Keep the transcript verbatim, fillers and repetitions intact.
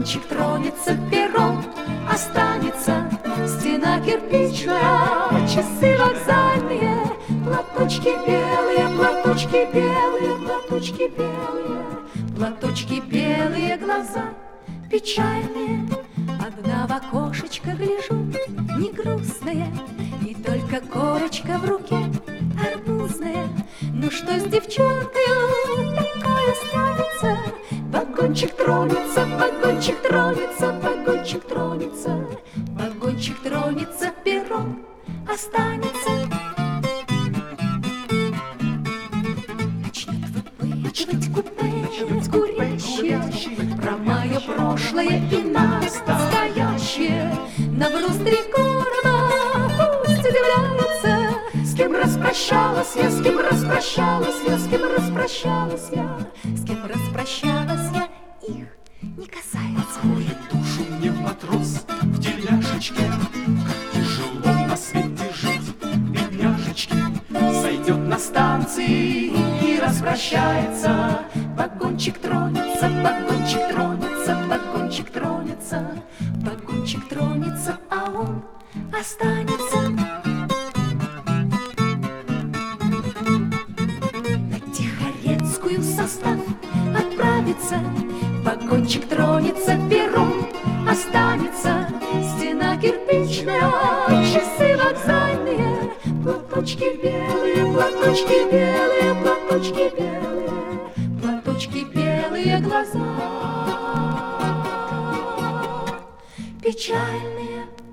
Вагончик тронется, перрон останется, стена кирпичная, часы вокзальные, платочки белые, платочки белые, платочки белые, платочки белые, глаза печальные. Одна в окошечко гляжу, не грустная, и только корочка в руке арбузная. Ну что с девчонкою такое станется? Вагончик тронется, вагончик тронется, вагончик тронется, вагончик тронется, перрон останется. Начнет выпытывать купе курящие про мое прошлое и настоящее. Наброс три города пусть удивляется. С кем распрощалась я, с кем распрощалась я, с кем распрощалась я, с кем распрощалась я, их не касается. Откроет душу мне матрос в тельняшечке, как тяжело на свете жить, бедняжечки. Сойдет на станции и распрощается. Вагончик тронется, вагончик тронется, вагончик тронется, Вагончик тронется, а он останется. На Тихорецкую состав отправится. Вагончик тронется, перрон останется, стена кирпичная, часы вокзальные, платочки белые, платочки белые, платочки белые, платочки белые, глаза печальные.